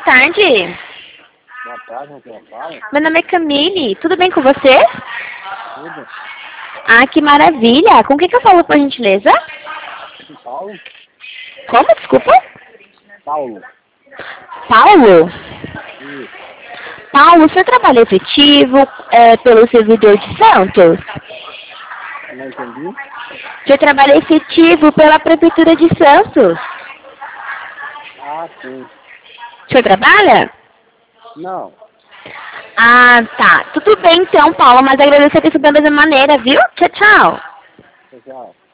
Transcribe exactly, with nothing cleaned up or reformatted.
tarde. Boa tarde, com quem fala? Meu nome é Camille. Tudo bem com você? Tudo. Ah, que maravilha. Com quem que eu falo, por gentileza? Paulo? Como? Desculpa? Paulo. Paulo? Isso. Paulo, seu trabalho é efetivo é, pelo servidor de Santos? Não entendi? Seu trabalho é efetivo pela Prefeitura de Santos? Ah, sim. O senhor trabalha? Não. Ah, tá. Tudo bem então, Paulo, mas agradeço a atenção da mesma maneira, viu? Tchau, tchau. Tchau.